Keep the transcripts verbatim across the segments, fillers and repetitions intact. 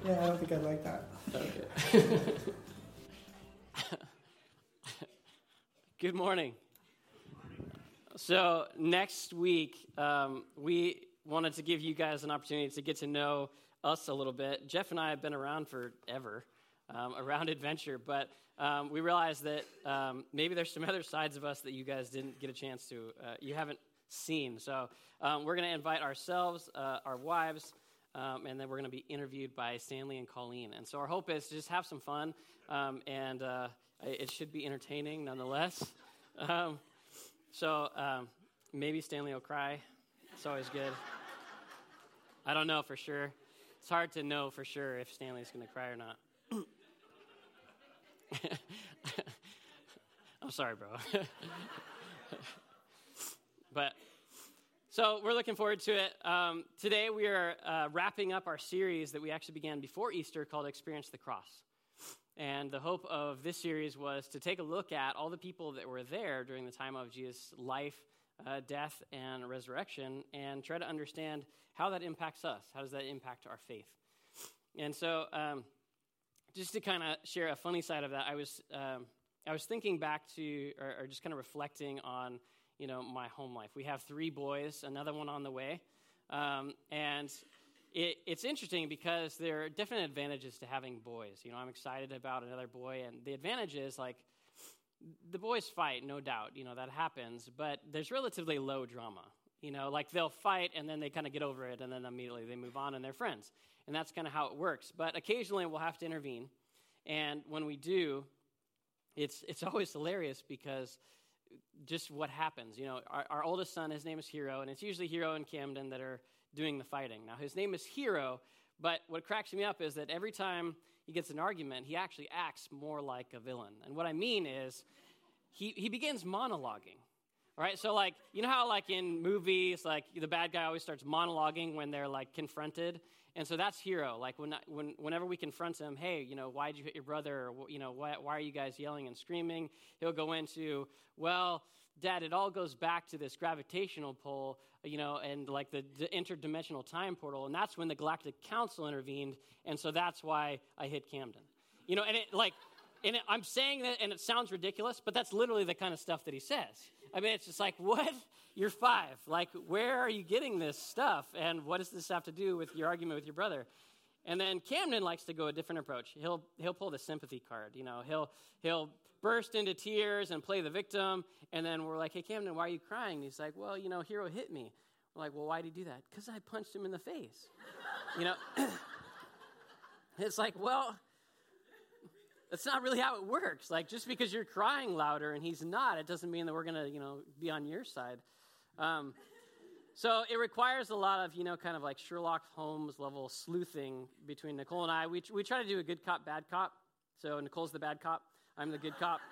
Yeah, I don't think I'd like that. Okay. Good morning. So next week, um, we wanted to give you guys an opportunity to get to know us a little bit. Jeff and I have been around forever, um, around Adventure, but um, we realized that um, maybe there's some other sides of us that you guys didn't get a chance to, uh, you haven't seen. So um, we're going to invite ourselves, uh, our wives, um, and then we're going to be interviewed by Stanley and Colleen. And so our hope is to just have some fun, um, and uh, it should be entertaining nonetheless. Um, so um, maybe Stanley will cry. It's always good. I don't know for sure. It's hard to know for sure if Stanley's going to cry or not. I'm sorry, bro. But so we're looking forward to it. Um, today we are uh, wrapping up our series that we actually began before Easter called Experience the Cross. And the hope of this series was to take a look at all the people that were there during the time of Jesus' life, uh, death, and resurrection, and try to understand how that impacts us. How does that impact our faith? And so um, just to kind of share a funny side of that, I was um, I was thinking back to, or, or just kind of reflecting on, you know, my home life. We have three boys, another one on the way, um, and it, it's interesting because there are definite advantages to having boys. You know, I'm excited about another boy, and the advantage is, like, the boys fight, no doubt, you know, that happens, but there's relatively low drama. You know, like they'll fight, and then they kind of get over it, and then immediately they move on, and they're friends, and that's kind of how it works. But occasionally we'll have to intervene, and when we do, it's it's always hilarious because just what happens. You know, our, our oldest son, his name is Hero, and it's usually Hero and Camden that are doing the fighting. Now, his name is Hero, but what cracks me up is that every time he gets an argument, he actually acts more like a villain. And what I mean is he, he begins monologuing. All right, so like, you know how like in movies, like the bad guy always starts monologuing when they're like confronted? And so that's Hero. Like when, when whenever we confront him, hey, you know, why'd you hit your brother? Or, you know, why, why are you guys yelling and screaming? He'll go into, well, Dad, it all goes back to this gravitational pull, you know, and like the, the interdimensional time portal. And that's when the Galactic Council intervened. And so that's why I hit Camden. You know, and it like, and it, I'm saying that, and it sounds ridiculous, but that's literally the kind of stuff that he says. I mean, it's just like, what? You're five. Like, where are you getting this stuff? And what does this have to do with your argument with your brother? And then Camden likes to go a different approach. He'll he'll pull the sympathy card. You know, he'll he'll burst into tears and play the victim. And then we're like, hey, Camden, why are you crying? And he's like, well, you know, Hero hit me. We're like, well, why did he do that? Because I punched him in the face. You know, it's like, well, that's not really how it works. Like, just because you're crying louder and he's not, it doesn't mean that we're going to, you know, be on your side. Um, so it requires a lot of, you know, kind of like Sherlock Holmes level sleuthing between Nicole and I. We we try to do a good cop, bad cop. So Nicole's the bad cop. I'm the good cop.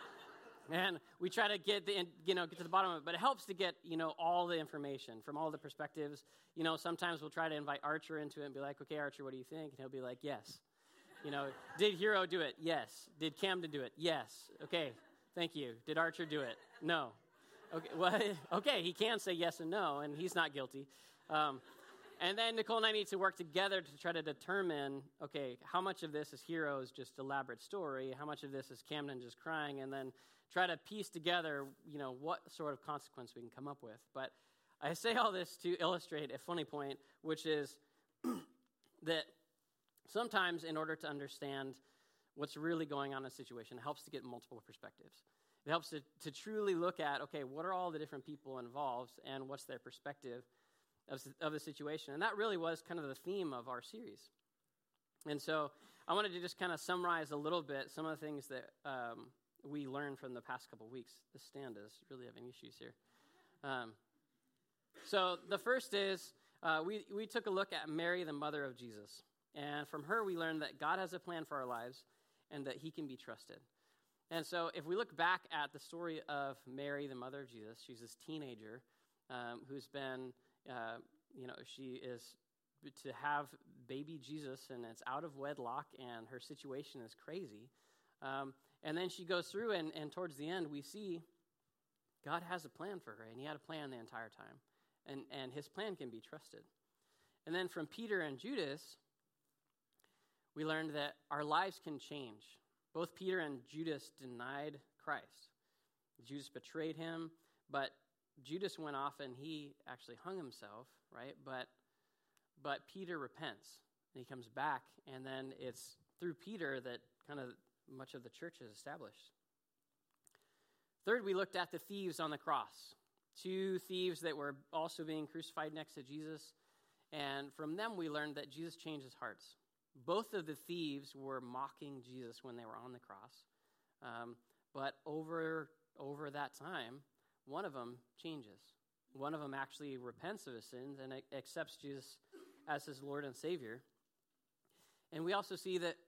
And we try to get the, you know, get to the bottom of it. But it helps to get, you know, all the information from all the perspectives. You know, sometimes we'll try to invite Archer into it and be like, okay, Archer, what do you think? And he'll be like, yes. You know, did Hero do it? Yes. Did Camden do it? Yes. Okay, thank you. Did Archer do it? No. Okay, well, okay, he can say yes and no, and he's not guilty. Um, and then Nicole and I need to work together to try to determine, okay, how much of this is Hero's just elaborate story, how much of this is Camden just crying, and then try to piece together, you know, what sort of consequence we can come up with. But I say all this to illustrate a funny point, which is that sometimes, in order to understand what's really going on in a situation, it helps to get multiple perspectives. It helps to, to truly look at, okay, what are all the different people involved and what's their perspective of, of the situation? And that really was kind of the theme of our series. And so I wanted to just kind of summarize a little bit some of the things that um, we learned from the past couple weeks. This stand is really having issues here. Um, so the first is uh, we, we took a look at Mary, the mother of Jesus. And from her, we learned that God has a plan for our lives and that he can be trusted. And so if we look back at the story of Mary, the mother of Jesus, she's this teenager um, who's been, uh, you know, she is to have baby Jesus, and it's out of wedlock, and her situation is crazy. Um, and then she goes through, and, and towards the end, we see God has a plan for her, and he had a plan the entire time. And, and his plan can be trusted. And then from Peter and Judas, we learned that our lives can change. Both Peter and Judas denied Christ. Judas betrayed him, but Judas went off and he actually hung himself, right? But but Peter repents, and he comes back, and then it's through Peter that kind of much of the church is established. Third, we looked at the thieves on the cross. Two thieves that were also being crucified next to Jesus, and from them we learned that Jesus changes hearts. Both of the thieves were mocking Jesus when they were on the cross, um, but over over that time, one of them changes. One of them actually repents of his sins and accepts Jesus as his Lord and Savior. And we also see that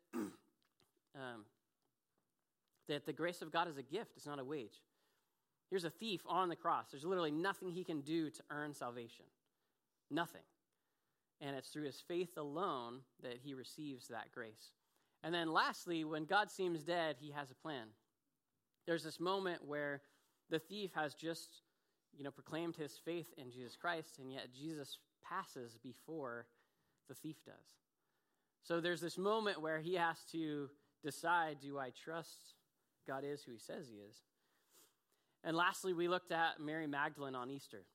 um, that the grace of God is a gift. It's not a wage. Here's a thief on the cross. There's literally nothing he can do to earn salvation. Nothing. And it's through his faith alone that he receives that grace. And then lastly, when God seems dead, he has a plan. There's this moment where the thief has just, you know, proclaimed his faith in Jesus Christ, and yet Jesus passes before the thief does. So there's this moment where he has to decide, do I trust God is who he says he is? And lastly, we looked at Mary Magdalene on Easter.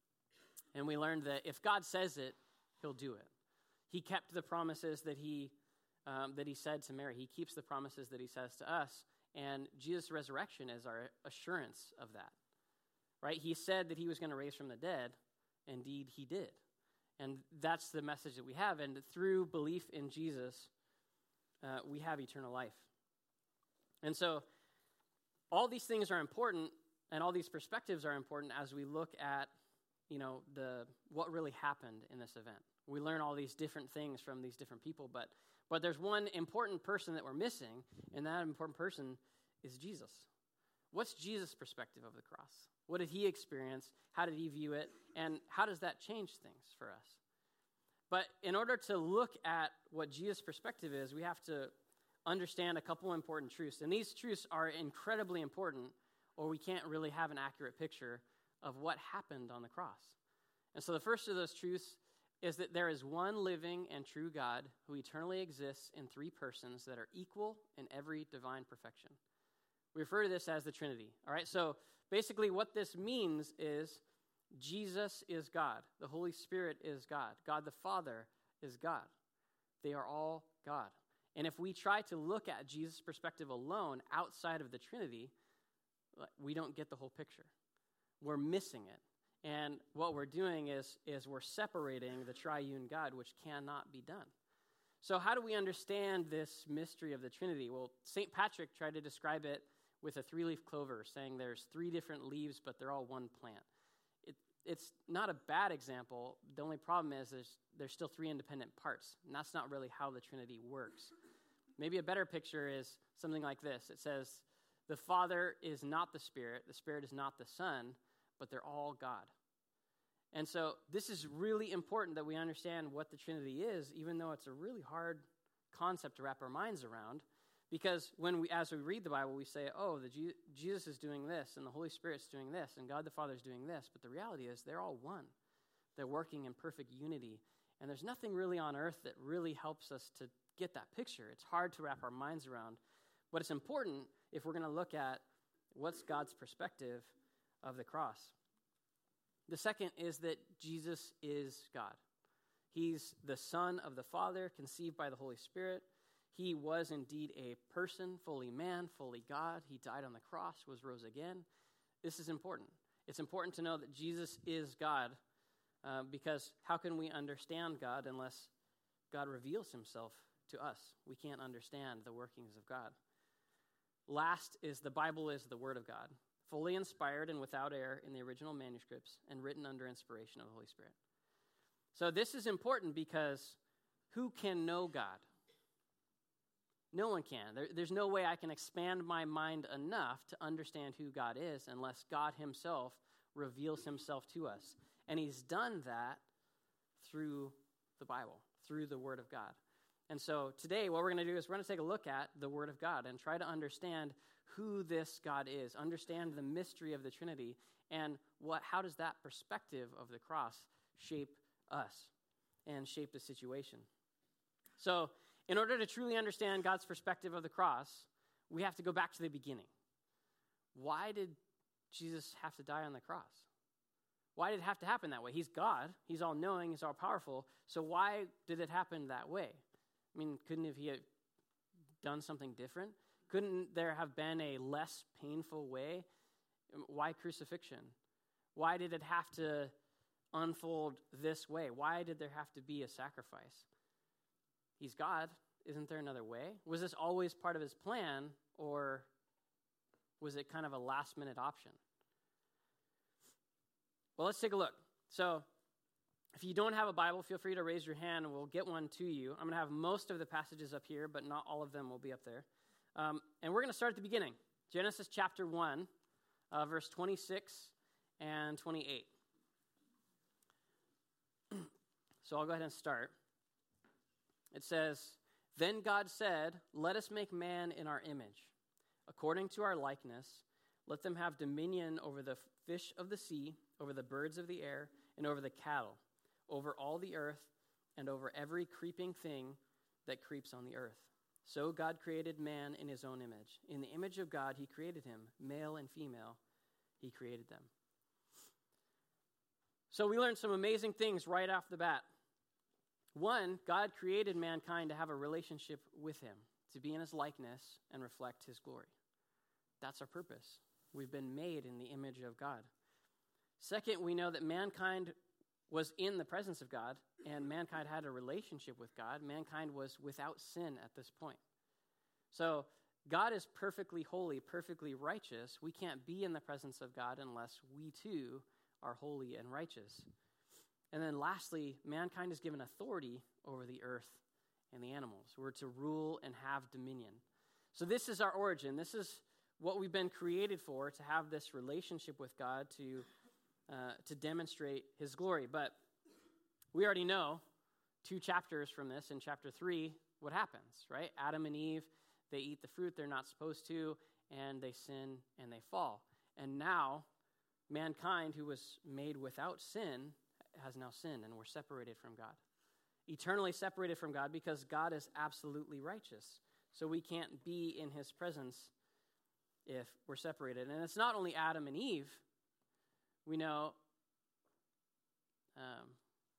And we learned that if God says it, he'll do it. He kept the promises that he um, that he said to Mary. He keeps the promises that he says to us. And Jesus' resurrection is our assurance of that. Right? He said that he was going to raise from the dead. Indeed, he did. And that's the message that we have. And through belief in Jesus, uh, we have eternal life. And so all these things are important, and all these perspectives are important as we look at, you know, the what really happened in this event. We learn all these different things from these different people, but but there's one important person that we're missing, and that important person is Jesus. What's Jesus' perspective of the cross? What did he experience? How did he view it? And how does that change things for us? But in order to look at what Jesus' perspective is, we have to understand a couple important truths. And these truths are incredibly important, or we can't really have an accurate picture of what happened on the cross. And so the first of those truths is that there is one living and true God who eternally exists in three persons that are equal in every divine perfection. We refer to this as the Trinity. All right, so basically what this means is Jesus is God. The Holy Spirit is God. God the Father is God. They are all God. And if we try to look at Jesus' perspective alone outside of the Trinity, we don't get the whole picture. We're missing it. And what we're doing is, is we're separating the triune God, which cannot be done. So how do we understand this mystery of the Trinity? Well, Saint Patrick tried to describe it with a three-leaf clover, saying there's three different leaves, but they're all one plant. It, it's not a bad example. The only problem is there's, there's still three independent parts, and that's not really how the Trinity works. Maybe a better picture is something like this. It says, the Father is not the Spirit, the Spirit is not the Son, but they're all God. And so this is really important that we understand what the Trinity is, even though it's a really hard concept to wrap our minds around, because when we, as we read the Bible, we say, oh, the G- Jesus is doing this, and the Holy Spirit's doing this, and God the Father is doing this, but the reality is they're all one. They're working in perfect unity, and there's nothing really on earth that really helps us to get that picture. It's hard to wrap our minds around, but it's important if we're going to look at what's God's perspective of the cross. The second is that Jesus is God. He's the Son of the Father, conceived by the Holy Spirit. He was indeed a person, fully man, fully God. He died on the cross, was rose again. This is important. It's important to know that Jesus is God, uh, because how can we understand God unless God reveals himself to us? We can't understand the workings of God. Last is the Bible is the Word of God, fully inspired and without error in the original manuscripts and written under inspiration of the Holy Spirit. So this is important because who can know God? No one can. There, there's no way I can expand my mind enough to understand who God is unless God himself reveals himself to us. And he's done that through the Bible, through the Word of God. And so today what we're going to do is we're going to take a look at the Word of God and try to understand who this God is, understand the mystery of the Trinity, and what how does that perspective of the cross shape us and shape the situation. So In order to truly understand God's perspective of the cross, we have to go back to the beginning. Why did Jesus have to die on the cross? Why did it have to happen that way? He's God. He's all-knowing. He's all-powerful. So why did it happen that way? I mean, couldn't have he have done something different? Couldn't there have been a less painful way? Why crucifixion? Why did it have to unfold this way? Why did there have to be a sacrifice? He's God. Isn't there another way? Was this always part of his plan, or was it kind of a last-minute option? Well, let's take a look. So, if you don't have a Bible, feel free to raise your hand and we'll get one to you. I'm going to have most of the passages up here, but not all of them will be up there. Um, and we're going to start at the beginning. Genesis chapter one, uh, verse twenty-six and twenty-eight. So I'll go ahead and start. It says, "Then God said, 'Let us make man in our image, according to our likeness. Let them have dominion over the fish of the sea, over the birds of the air, and over the cattle, over all the earth, and over every creeping thing that creeps on the earth.' So God created man in his own image. In the image of God he created him, male and female, he created them." So we learned some amazing things right off the bat. One, God created mankind to have a relationship with him, to be in his likeness and reflect his glory. That's our purpose. We've been made in the image of God. Second, we know that mankind was in the presence of God, and mankind had a relationship with God. Mankind was without sin at this point. So God is perfectly holy, perfectly righteous. We can't be in the presence of God unless we too are holy and righteous. And then lastly, mankind is given authority over the earth and the animals. We're to rule and have dominion. So this is our origin. This is what we've been created for, to have this relationship with God, to uh, to demonstrate his glory. But we already know two chapters from this. In chapter three, what happens, right? Adam and Eve, they eat the fruit they're not supposed to, and they sin and they fall. And now, mankind, who was made without sin, has now sinned, and we're separated from God. Eternally separated from God, because God is absolutely righteous. So we can't be in his presence if we're separated. And it's not only Adam and Eve. We know um,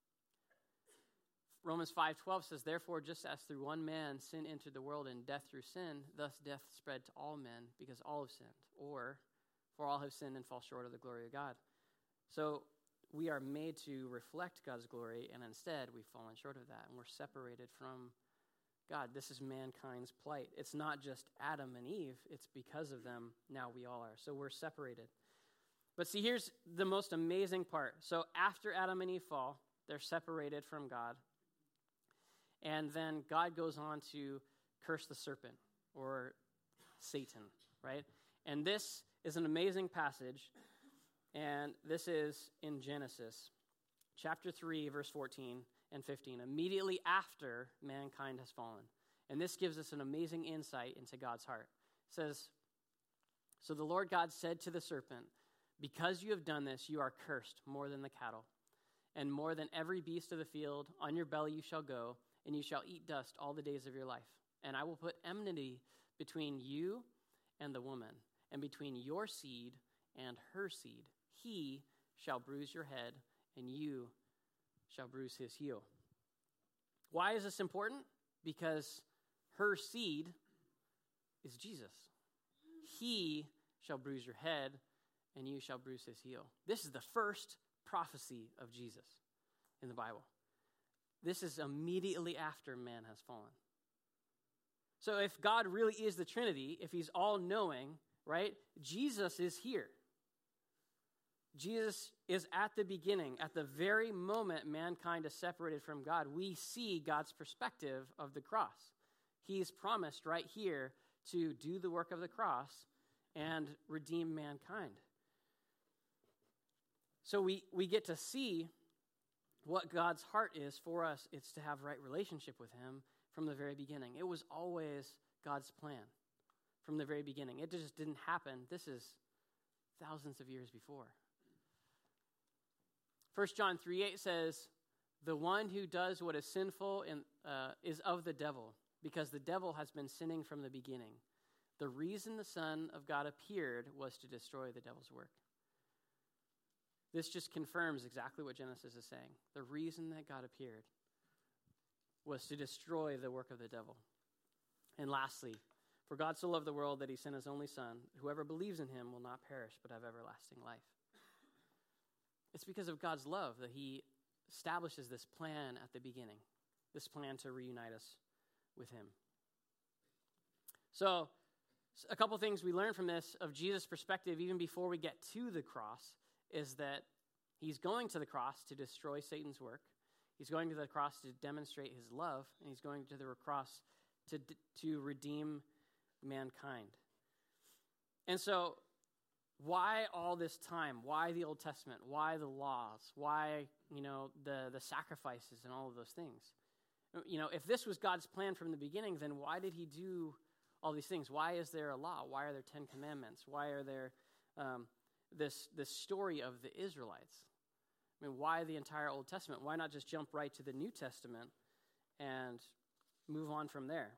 Romans five twelve says, "Therefore, just as through one man sin entered the world, and death through sin, thus death spread to all men, because all have sinned." Or, "For all have sinned and fall short of the glory of God." So we are made to reflect God's glory, and instead we've fallen short of that, and we're separated from God. This is mankind's plight. It's not just Adam and Eve. It's because of them, now we all are. So we're separated. But see, here's the most amazing part. So after Adam and Eve fall, they're separated from God. And then God goes on to curse the serpent, or Satan, right? And this is an amazing passage. And this is in Genesis chapter three, verse fourteen and fifteen, immediately after mankind has fallen. And this gives us an amazing insight into God's heart. It says, "So the Lord God said to the serpent, 'Because you have done this, you are cursed more than the cattle, and more than every beast of the field. On your belly you shall go, and you shall eat dust all the days of your life. And I will put enmity between you and the woman, and between your seed and her seed. He shall bruise your head, and you shall bruise his heel.'" Why is this important? Because her seed is Jesus. He shall bruise your head, and you shall bruise his heel. This is the first prophecy of Jesus in the Bible. This is immediately after man has fallen. So if God really is the Trinity, if he's all-knowing, right, Jesus is here. Jesus is at the beginning, at the very moment mankind is separated from God. We see God's perspective of the cross. He's promised right here to do the work of the cross and redeem mankind. So we, we get to see what God's heart is for us. It's to have right relationship with him from the very beginning. It was always God's plan from the very beginning. It just didn't happen. This is thousands of years before. First John three eight says, "The one who does what is sinful in, uh, is of the devil, because the devil has been sinning from the beginning. The reason the Son of God appeared was to destroy the devil's work. This just confirms exactly what Genesis is saying. The reason that God appeared was to destroy the work of the devil. And lastly, for God so loved the world that he sent his only Son. Whoever believes in him will not perish but have everlasting life. It's because of God's love that he establishes this plan at the beginning, this plan to reunite us with him. So, a couple things we learn from this of Jesus' perspective, even before we get to the cross, is that he's going to the cross to destroy Satan's work. He's going to the cross to demonstrate his love, and he's going to the cross to, to redeem mankind. And so, why all this time? Why the Old Testament? Why the laws? Why, you know, the, the sacrifices and all of those things? You know, if this was God's plan from the beginning, then why did he do all these things? Why is there a law? Why are there Ten Commandments? Why are there um, this this story of the Israelites? I mean, why the entire Old Testament? Why not just jump right to the New Testament and move on from there?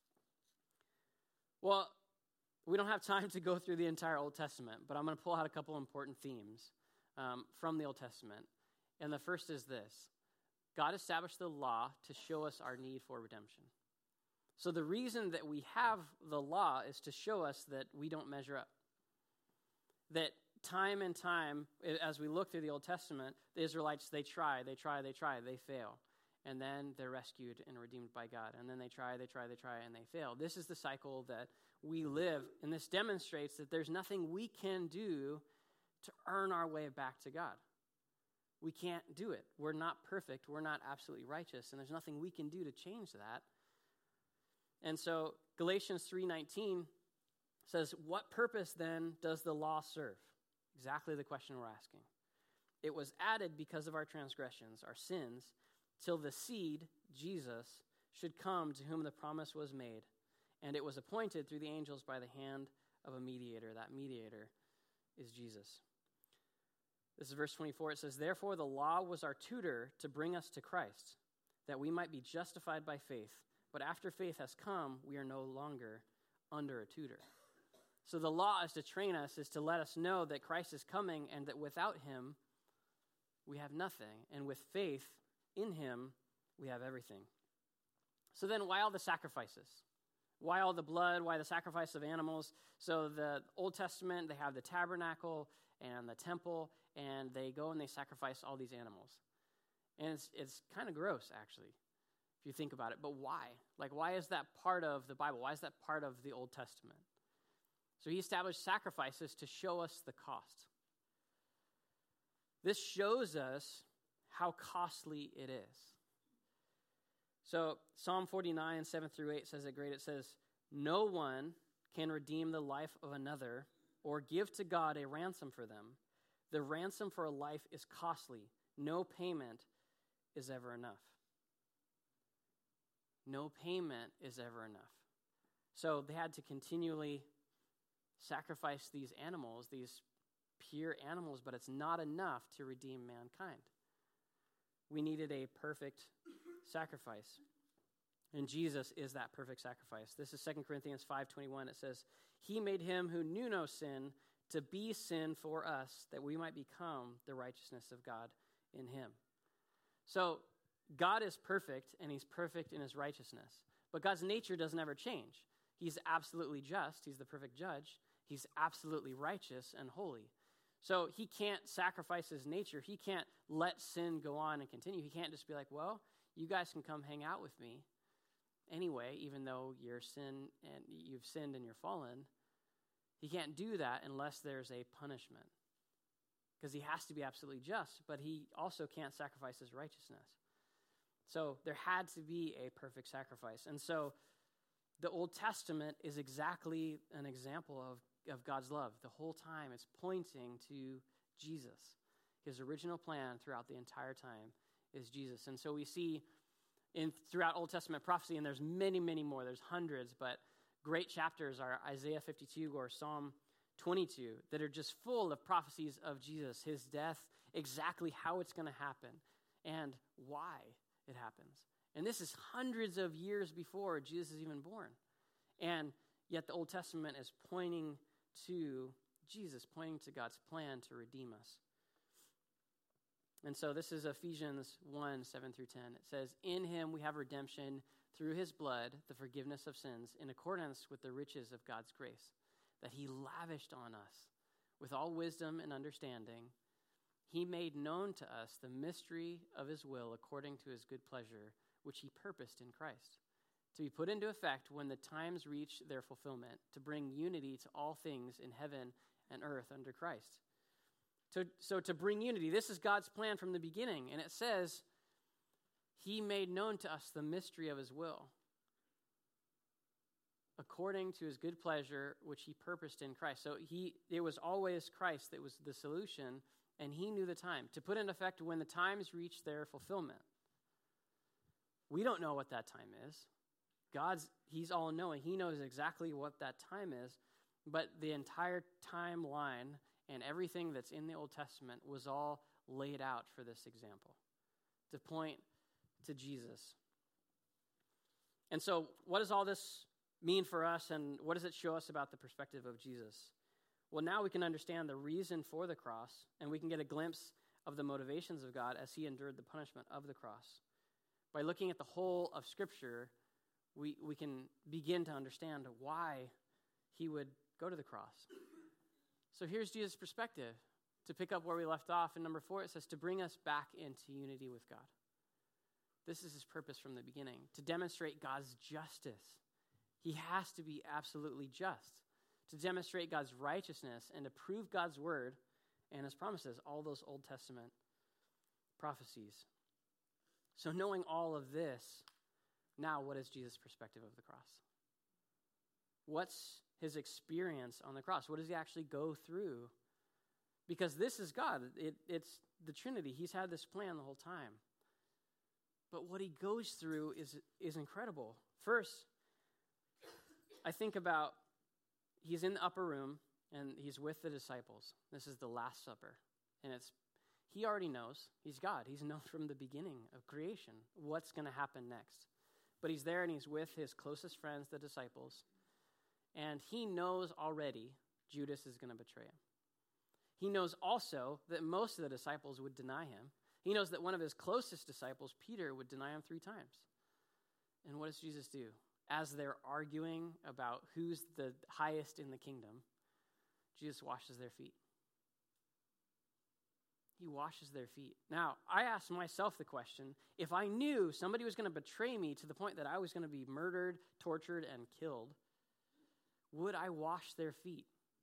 Well, we don't have time to go through the entire Old Testament, but I'm going to pull out a couple important themes um, from the Old Testament. And the first is this. God established the law to show us our need for redemption. So the reason that we have the law is to show us that we don't measure up. That time and time, as we look through the Old Testament, the Israelites, they try, they try, they try, they fail. And then they're rescued and redeemed by God. And then they try, they try, they try, and they fail. This is the cycle that we live, and this demonstrates that there's nothing we can do to earn our way back to God. We can't do it. We're not perfect. We're not absolutely righteous, and there's nothing we can do to change that. And so Galatians three nineteen says, what purpose then does the law serve? Exactly the question we're asking. It was added because of our transgressions, our sins, till the seed, Jesus, should come to whom the promise was made. And it was appointed through the angels by the hand of a mediator. That mediator is Jesus. This is verse twenty-four. It says, therefore the law was our tutor to bring us to Christ, that we might be justified by faith. But after faith has come, we are no longer under a tutor. So the law is to train us, is to let us know that Christ is coming and that without him, we have nothing. And with faith in him, we have everything. So then why all the sacrifices? Why all the blood? Why the sacrifice of animals? So the Old Testament, they have the tabernacle and the temple, and they go and they sacrifice all these animals. And it's it's kind of gross, actually, if you think about it. But why? Like, why is that part of the Bible? Why is that part of the Old Testament? So he established sacrifices to show us the cost. This shows us how costly it is. So Psalm forty-nine, seven through eight says it great. It says, no one can redeem the life of another or give to God a ransom for them. The ransom for a life is costly. No payment is ever enough. No payment is ever enough. So they had to continually sacrifice these animals, these pure animals, but it's not enough to redeem mankind. We needed a perfect sacrifice. And Jesus is that perfect sacrifice. This is Second Corinthians five twenty-one. It says, he made him who knew no sin to be sin for us, that we might become the righteousness of God in him. So God is perfect, and he's perfect in his righteousness. But God's nature doesn't ever change. He's absolutely just. He's the perfect judge. He's absolutely righteous and holy. So he can't sacrifice his nature. He can't let sin go on and continue. He can't just be like, well, you guys can come hang out with me anyway, even though you're sin and you've sinned and you're fallen. He can't do that unless there's a punishment, because he has to be absolutely just, but he also can't sacrifice his righteousness. So there had to be a perfect sacrifice. And so the Old Testament is exactly an example of, of God's love. The whole time it's pointing to Jesus. His original plan throughout the entire time is Jesus. And so we see in throughout Old Testament prophecy, and there's many, many more, there's hundreds, but great chapters are Isaiah fifty-two or Psalm twenty-two that are just full of prophecies of Jesus, his death, exactly how it's going to happen, and why it happens. And this is hundreds of years before Jesus is even born. And yet the Old Testament is pointing to Jesus, pointing to God's plan to redeem us. And so this is Ephesians one, seven through ten. It says, "In him we have redemption through his blood, the forgiveness of sins, in accordance with the riches of God's grace, that he lavished on us with all wisdom and understanding. He made known to us the mystery of his will according to his good pleasure, which he purposed in Christ, to be put into effect when the times reach their fulfillment, to bring unity to all things in heaven and earth under Christ." So, so to bring unity, this is God's plan from the beginning. And it says, he made known to us the mystery of his will, according to his good pleasure, which he purposed in Christ. So he, it was always Christ that was the solution, and he knew the time, to put in effect when the times reach their fulfillment. We don't know what that time is. God's, he's all-knowing. He knows exactly what that time is, but the entire timeline and everything that's in the Old Testament was all laid out for this example, to point to Jesus. And so what does all this mean for us, and what does it show us about the perspective of Jesus? Well, now we can understand the reason for the cross, and we can get a glimpse of the motivations of God as he endured the punishment of the cross. By looking at the whole of Scripture, we, we can begin to understand why he would go to the cross. So here's Jesus' perspective. To pick up where we left off in number four, it says to bring us back into unity with God. This is his purpose from the beginning, to demonstrate God's justice. He has to be absolutely just, to demonstrate God's righteousness and to prove God's word and his promises, all those Old Testament prophecies. So knowing all of this, now what is Jesus' perspective of the cross? What's his experience on the cross? What does he actually go through? Because this is God. It, it's the Trinity. He's had this plan the whole time. But what he goes through is, is incredible. First, I think about he's in the upper room and he's with the disciples. This is the Last Supper. And it's he already knows. He's God. He's known from the beginning of creation what's going to happen next. But he's there and he's with his closest friends, the disciples. And he knows already Judas is going to betray him. He knows also that most of the disciples would deny him. He knows that one of his closest disciples, Peter, would deny him three times. And what does Jesus do? As they're arguing about who's the highest in the kingdom, Jesus washes their feet. He washes their feet. Now, I asked myself the question, if I knew somebody was going to betray me to the point that I was going to be murdered, tortured, and killed, would I wash their feet?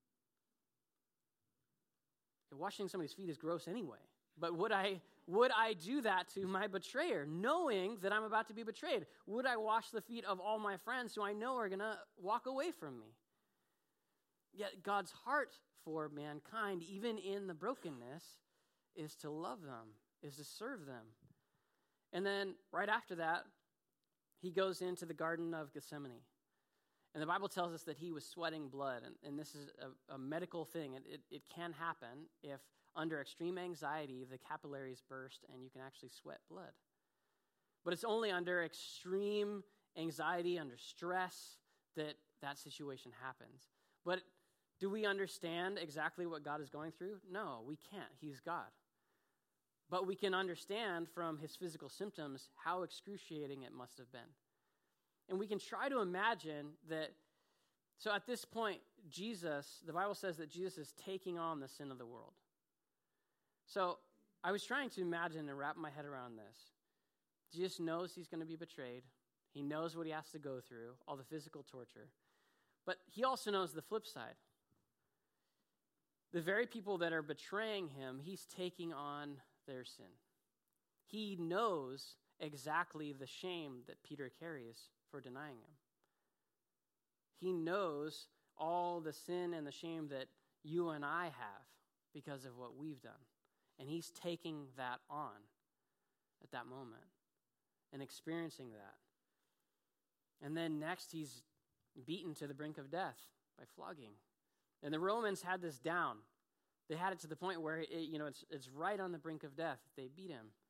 Washing somebody's feet is gross anyway. But would I would I do that to my betrayer, knowing that I'm about to be betrayed? Would I wash the feet of all my friends who I know are going to walk away from me? Yet God's heart for mankind, even in the brokenness, is to love them, is to serve them. And then right after that, he goes into the Garden of Gethsemane. And the Bible tells us that he was sweating blood, and, and this is a, a medical thing. It, it, it can happen if under extreme anxiety, the capillaries burst and you can actually sweat blood. But it's only under extreme anxiety, under stress, that that situation happens. But do we understand exactly what God is going through? No, we can't. He's God. But we can understand from his physical symptoms how excruciating it must have been. And we can try to imagine that, so at this point, Jesus, the Bible says that Jesus is taking on the sin of the world. So I was trying to imagine and wrap my head around this. Jesus knows he's going to be betrayed. He knows what he has to go through, all the physical torture. But he also knows the flip side. The very people that are betraying him, he's taking on their sin. He knows exactly the shame that Peter carries for denying him. He knows all the sin and the shame that you and I have because of what we've done. And he's taking that on at that moment and experiencing that. And then next, he's beaten to the brink of death by flogging. And the Romans had this down. They had it to the point where it, you know, it's it's right on the brink of death. They beat him.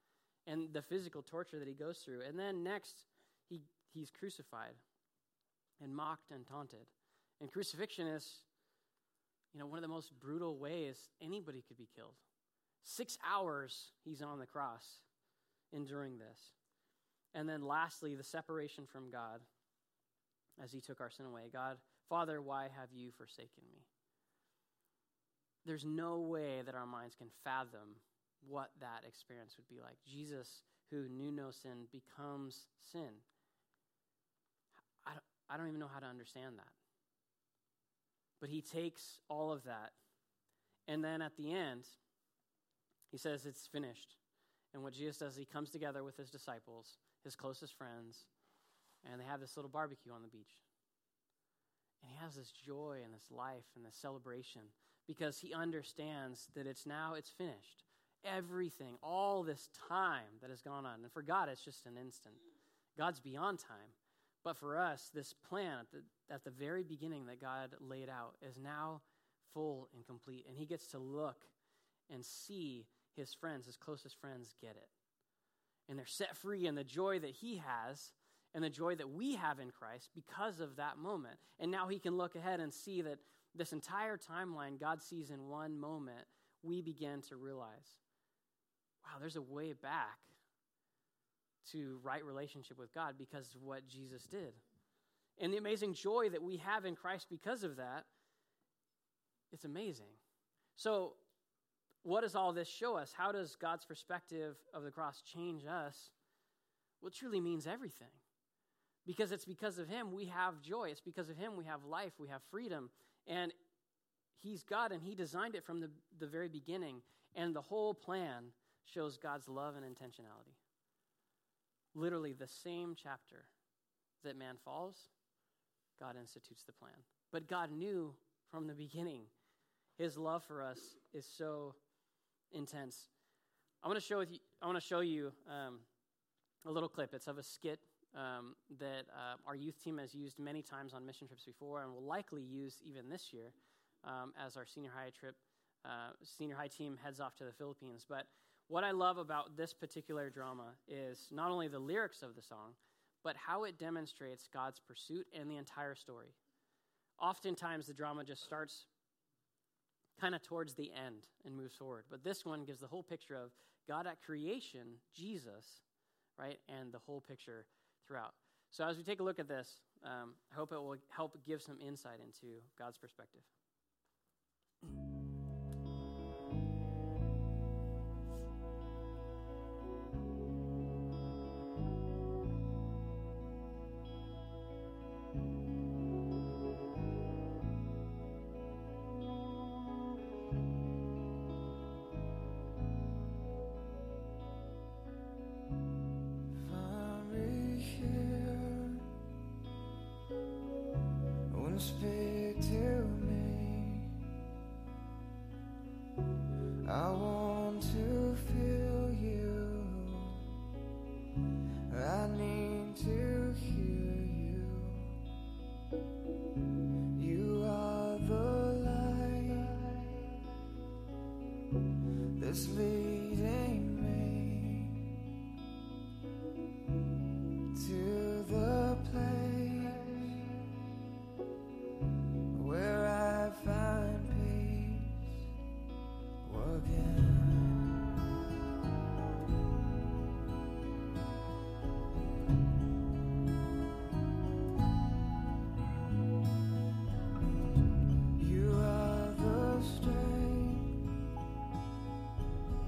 and the physical torture that he goes through. And then next, he he's crucified and mocked and taunted. And crucifixion is, you know, one of the most brutal ways anybody could be killed. Six hours he's on the cross enduring this. And then lastly, the separation from God as he took our sin away. God, Father, why have you forsaken me? There's no way that our minds can fathom what that experience would be like. Jesus, who knew no sin, becomes sin. I don't, I don't even know how to understand that. But he takes all of that. And then at the end, he says it's finished. And what Jesus does, he comes together with his disciples, his closest friends, and they have this little barbecue on the beach. And he has this joy and this life and this celebration because he understands that it's now, it's finished. Everything, all this time that has gone on. And for God, it's just an instant. God's beyond time. But for us, this plan at the, at the very beginning that God laid out is now full and complete. And he gets to look and see his friends, his closest friends, get it. And they're set free in the joy that he has and the joy that we have in Christ because of that moment. And now he can look ahead and see that this entire timeline God sees in one moment. We begin to realize, wow, there's a way back to right relationship with God because of what Jesus did. And the amazing joy that we have in Christ because of that, it's amazing. So what does all this show us? How does God's perspective of the cross change us? Well, it truly means everything. Because it's because of him we have joy. It's because of him we have life, we have freedom. And he's God, and he designed it from the, the very beginning. And the whole plan shows God's love and intentionality. Literally the same chapter that man falls, God institutes the plan. But God knew from the beginning his love for us is so intense. I want to show you. I want to show you um, a little clip. It's of a skit um, that uh, our youth team has used many times on mission trips before, and will likely use even this year um, as our senior high trip. Uh, senior high team heads off to the Philippines. But what I love about this particular drama is not only the lyrics of the song, but how it demonstrates God's pursuit and the entire story. Oftentimes, the drama just starts kind of towards the end and moves forward. But this one gives the whole picture of God at creation, Jesus, right, and the whole picture throughout. So as we take a look at this, um, I hope it will help give some insight into God's perspective. Speak to me. I want to feel you. I need to hear you. You are the light that's leading me to the place where I find peace again. You are the strength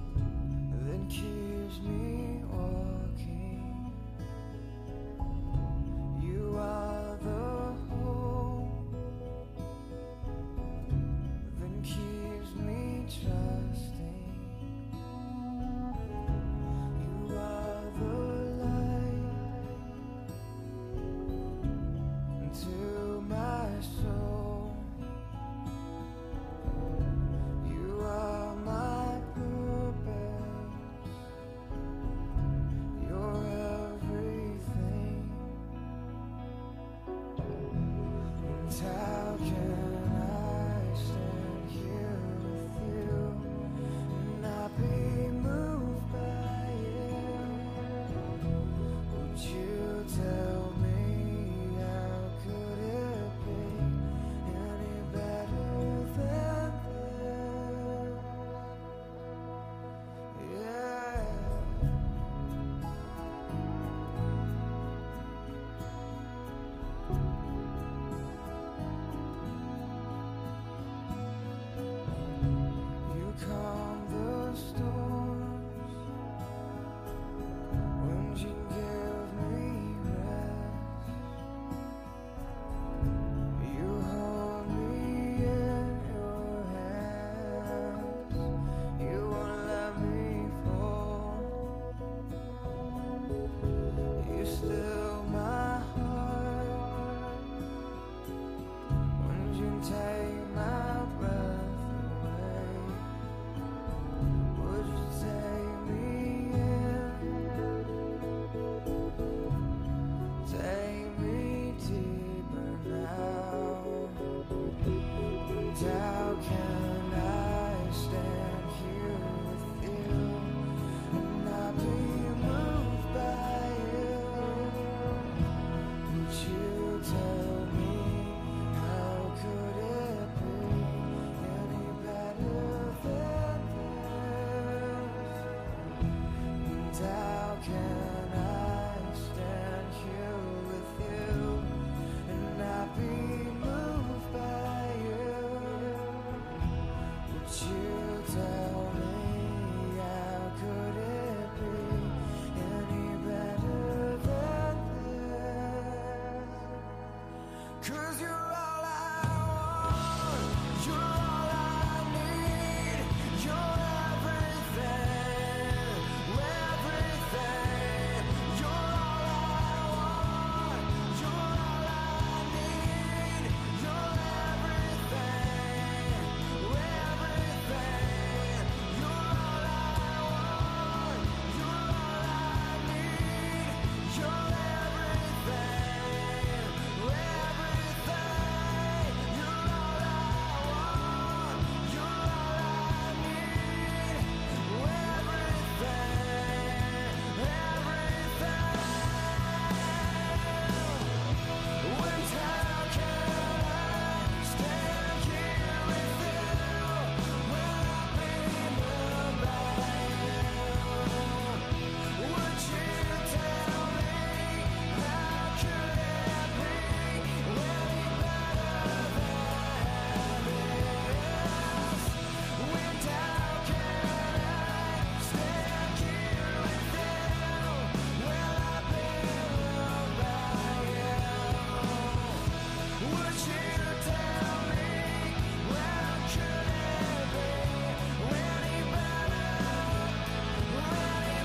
'cause you're all I want, you're all I need, you're everything, everything, you're all I want, you're all I need, you're everything, everything, you're all I want, you're all I need, you're everything, everything, you're all I want, you're all I need, everything, everything. When how can I stand here with you when I've been moved by you? Would you tell me how could it be any better than this? When how can I stand here with you when I've been moved by you? Would you tell me how could it be any better, any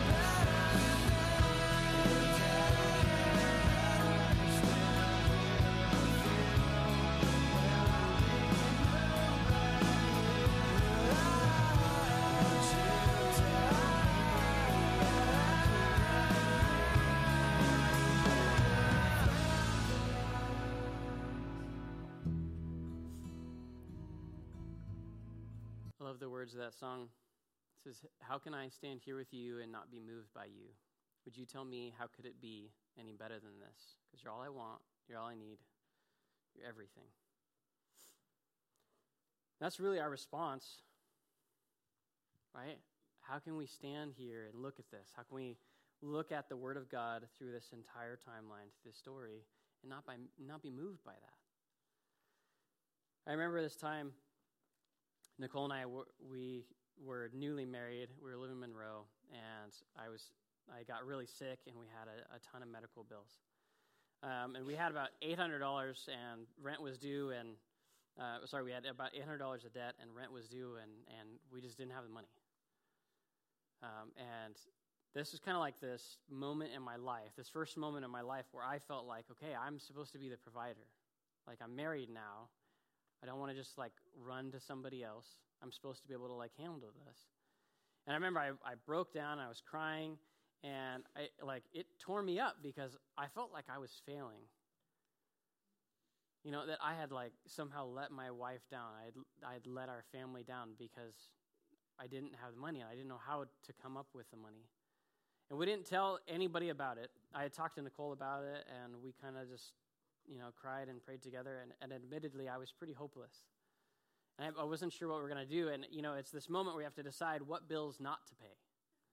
I love the words of that song. It says, how can I stand here with you and not be moved by you? Would you tell me how could it be any better than this? Because you're all I want, you're all I need, you're everything. That's really our response, right? How can we stand here and look at this? How can we look at the Word of God through this entire timeline, through this story, and not by not be moved by that? I remember this time, Nicole and I were, we were newly married. We were living in Monroe, and I was I got really sick, and we had a, a ton of medical bills. Um, and we had about eight hundred dollars, and rent was due, and uh, sorry, we had about eight hundred dollars of debt, and rent was due, and and we just didn't have the money. Um, and this was kind of like this moment in my life, this first moment in my life where I felt like, okay, I'm supposed to be the provider. Like, I'm married now. I don't want to just, like, run to somebody else. I'm supposed to be able to, like, handle this. And I remember I, I broke down, I was crying, and, I like, it tore me up because I felt like I was failing. You know, that I had, like, somehow let my wife down. I had, I had let our family down because I didn't have the money, and I didn't know how to come up with the money. And we didn't tell anybody about it. I had talked to Nicole about it, and we kind of just, you know, cried and prayed together, and, and admittedly, I was pretty hopeless. And I, I wasn't sure what we were going to do, and, you know, it's this moment where you have to decide what bills not to pay.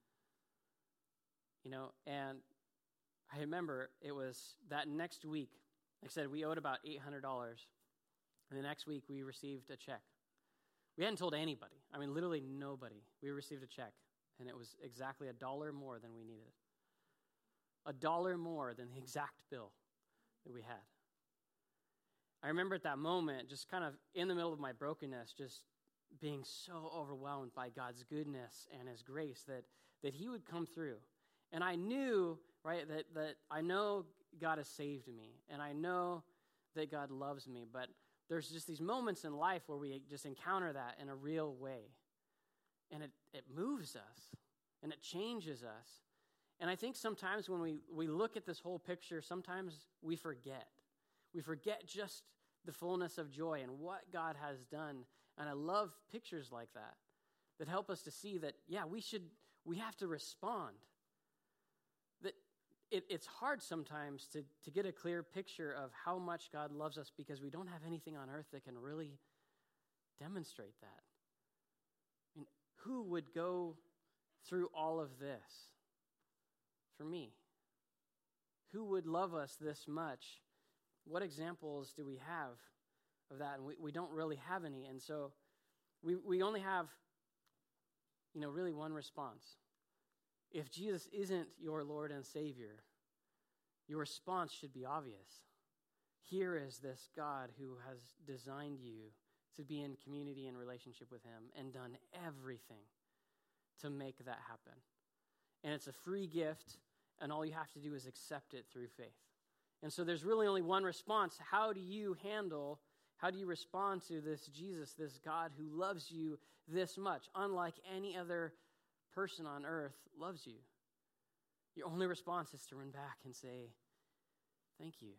You know, and I remember it was that next week, like I said, we owed about eight hundred dollars, and the next week we received a check. We hadn't told anybody. I mean, literally nobody. We received a check, and it was exactly a dollar more than we needed. A dollar more than the exact bill that we had. I remember at that moment, just kind of in the middle of my brokenness, just being so overwhelmed by God's goodness and his grace that, that he would come through. And I knew, right, that, that I know God has saved me, and I know that God loves me, but there's just these moments in life where we just encounter that in a real way. And it, it moves us, and it changes us. And I think sometimes when we, we look at this whole picture, sometimes we forget. We forget just the fullness of joy and what God has done. And I love pictures like that, that help us to see that, yeah, we should, we have to respond. That it, it's hard sometimes to, to get a clear picture of how much God loves us because we don't have anything on earth that can really demonstrate that. I mean, who would go through all of this for me? Who would love us this much? What examples do we have of that? And we, we don't really have any. And so we we only have, you know, really one response. If Jesus isn't your Lord and Savior, your response should be obvious. Here is this God who has designed you to be in community and relationship with him and done everything to make that happen. And it's a free gift, and all you have to do is accept it through faith. And so there's really only one response. How do you handle, how do you respond to this Jesus, this God who loves you this much, unlike any other person on earth loves you? Your only response is to run back and say, thank you.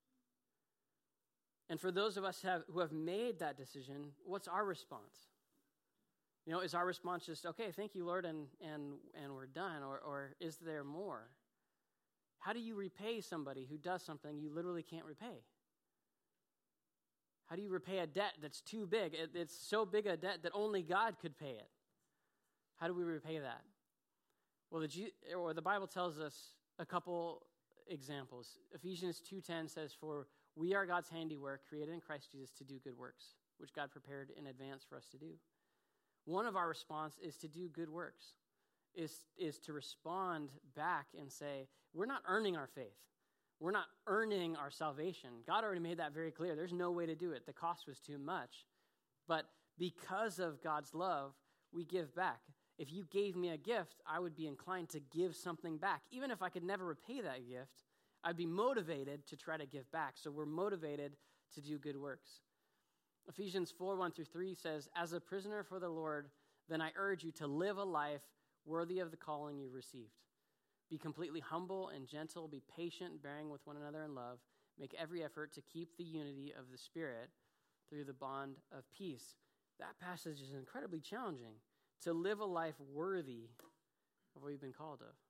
And for those of us have, who have made that decision, what's our response? You know, is our response just, okay, thank you, Lord, and and and we're done? Or, or is there more? How do you repay somebody who does something you literally can't repay? How do you repay a debt that's too big? It, it's so big a debt that only God could pay it. How do we repay that? Well, the, G, or the Bible tells us a couple examples. Ephesians two ten says, for we are God's handiwork, created in Christ Jesus to do good works, which God prepared in advance for us to do. One of our response is to do good works, is, is to respond back and say, we're not earning our faith. We're not earning our salvation. God already made that very clear. There's no way to do it. The cost was too much. But because of God's love, we give back. If you gave me a gift, I would be inclined to give something back. Even if I could never repay that gift, I'd be motivated to try to give back. So we're motivated to do good works. Ephesians four, one through three says, as a prisoner for the Lord, then I urge you to live a life worthy of the calling you received. Be completely humble and gentle, be patient, bearing with one another in love. Make every effort to keep the unity of the Spirit through the bond of peace. That passage is incredibly challenging. To live a life worthy of what you've been called of.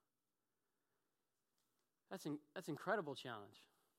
That's an that's incredible challenge.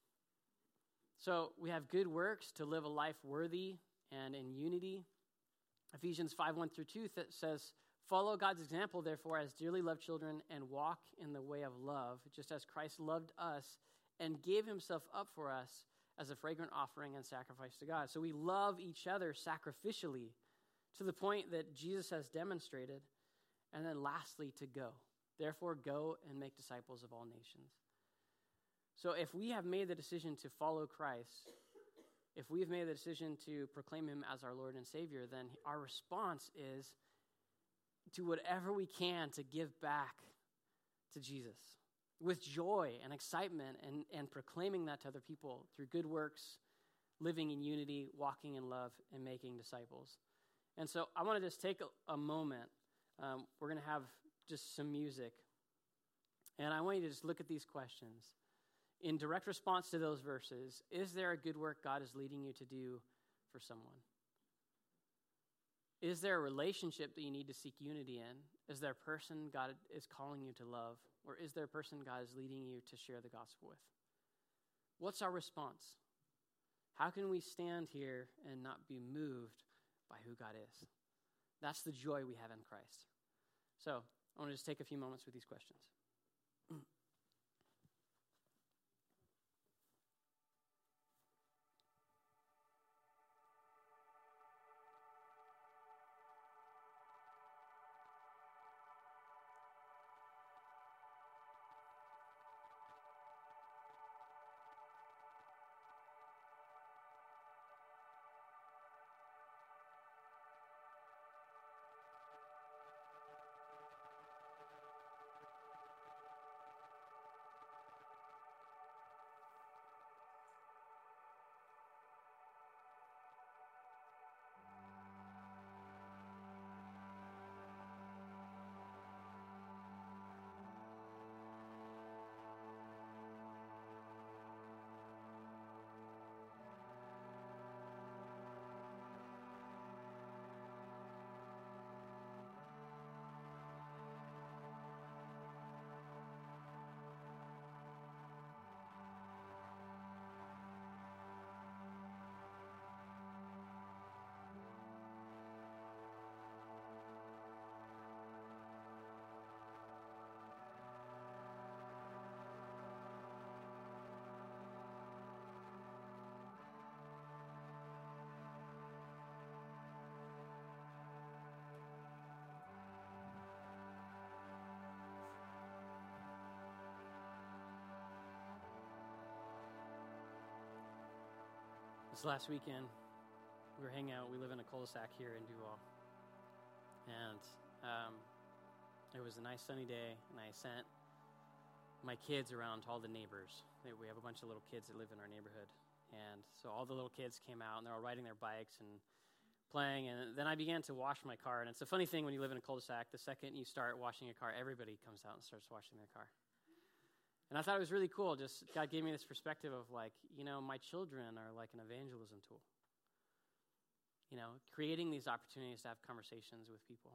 So we have good works to live a life worthy and in unity. Ephesians five, one through two th- says, follow God's example, therefore, as dearly loved children, and walk in the way of love, just as Christ loved us and gave himself up for us as a fragrant offering and sacrifice to God. So we love each other sacrificially to the point that Jesus has demonstrated. And then lastly, to go. Therefore, go and make disciples of all nations. So if we have made the decision to follow Christ, if we've made the decision to proclaim him as our Lord and Savior, then our response is to whatever we can to give back to Jesus with joy and excitement and, and proclaiming that to other people through good works, living in unity, walking in love, and making disciples. And so I want to just take a, a moment. Um, we're going to have just some music. And I want you to just look at these questions. In direct response to those verses, is there a good work God is leading you to do for someone? Is there a relationship that you need to seek unity in? Is there a person God is calling you to love? Or is there a person God is leading you to share the gospel with? What's our response? How can we stand here and not be moved by who God is? That's the joy we have in Christ. So I want to just take a few moments with these questions. This last weekend, we were hanging out. We live in a cul-de-sac here in Duval. And um, it was a nice sunny day, and I sent my kids around to all the neighbors. We have a bunch of little kids that live in our neighborhood. And so all the little kids came out, and they're all riding their bikes and playing. And then I began to wash my car. And it's a funny thing when you live in a cul-de-sac, the second you start washing your car, everybody comes out and starts washing their car. And I thought it was really cool. Just God gave me this perspective of like, you know, my children are like an evangelism tool. You know, creating these opportunities to have conversations with people.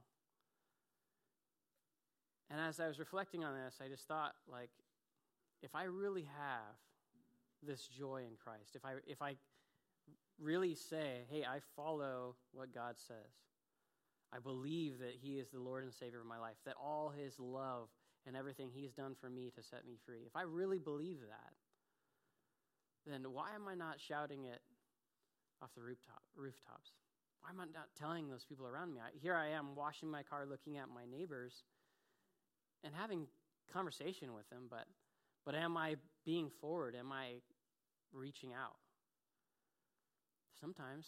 And as I was reflecting on this, I just thought, like, if I really have this joy in Christ, if I if I really say, hey, I follow what God says, I believe that he is the Lord and Savior of my life, that all his love and everything he's done for me to set me free. If I really believe that, then why am I not shouting it off the rooftop, rooftops? Why am I not telling those people around me? I, here I am washing my car, looking at my neighbors and having conversation with them, but but am I being forward? Am I reaching out? Sometimes.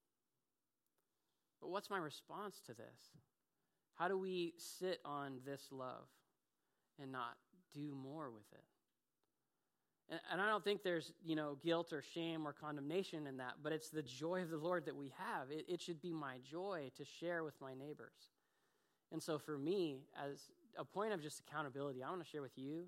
But what's my response to this? How do we sit on this love and not do more with it? And, and I don't think there's, you know, guilt or shame or condemnation in that, but it's the joy of the Lord that we have. It, it should be my joy to share with my neighbors. And so for me, as a point of just accountability, I want to share with you,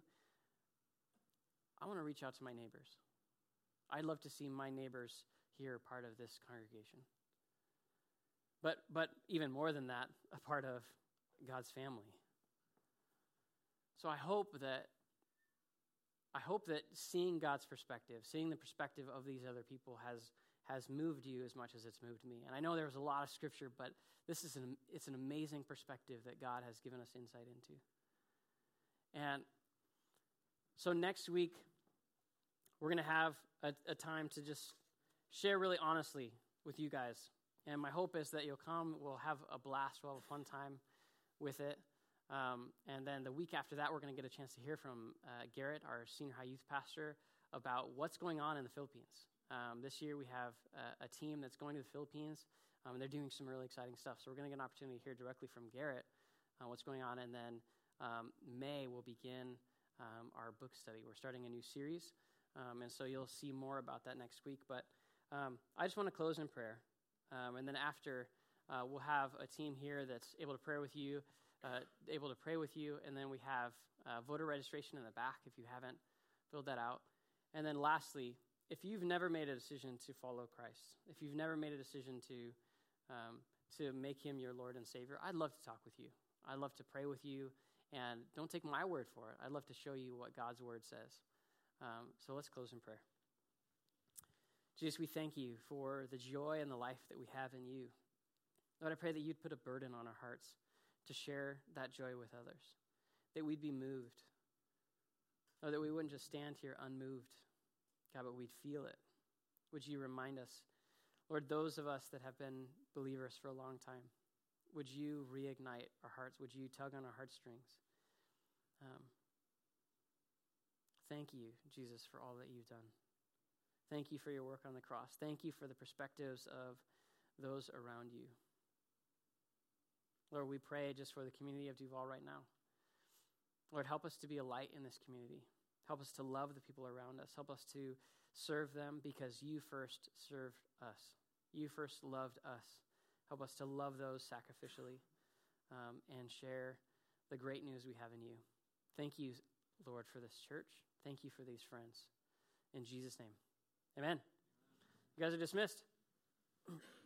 I want to reach out to my neighbors. I'd love to see my neighbors here part of this congregation. But but even more than that, a part of God's family. So I hope that I hope that seeing God's perspective, seeing the perspective of these other people has has moved you as much as it's moved me. And I know there was a lot of scripture, but this is an it's an amazing perspective that God has given us insight into. And so next week, we're going to have a, a time to just share really honestly with you guys. And my hope is that you'll come, we'll have a blast, we'll have a fun time with it. Um, and then the week after that, we're going to get a chance to hear from uh, Garrett, our senior high youth pastor, about what's going on in the Philippines. Um, this year we have a, a team that's going to the Philippines, um, and they're doing some really exciting stuff. So we're going to get an opportunity to hear directly from Garrett uh, what's going on. And then um, May we'll begin um, our book study. We're starting a new series, um, and so you'll see more about that next week. But um, I just want to close in prayer. Um, and then after, uh, we'll have a team here that's able to pray with you, uh, able to pray with you. And then we have uh, voter registration in the back if you haven't filled that out. And then lastly, if you've never made a decision to follow Christ, if you've never made a decision to um, to make him your Lord and Savior, I'd love to talk with you. I'd love to pray with you. And don't take my word for it. I'd love to show you what God's word says. Um, so let's close in prayer. Jesus, we thank you for the joy and the life that we have in you. Lord, I pray that you'd put a burden on our hearts to share that joy with others, that we'd be moved, or that we wouldn't just stand here unmoved, God, but we'd feel it. Would you remind us, Lord, those of us that have been believers for a long time, would you reignite our hearts? Would you tug on our heartstrings? Um, thank you, Jesus, for all that you've done. Thank you for your work on the cross. Thank you for the perspectives of those around you. Lord, we pray just for the community of Duval right now. Lord, help us to be a light in this community. Help us to love the people around us. Help us to serve them because you first served us. You first loved us. Help us to love those sacrificially um, and share the great news we have in you. Thank you, Lord, for this church. Thank you for these friends. In Jesus' name. Amen. You guys are dismissed.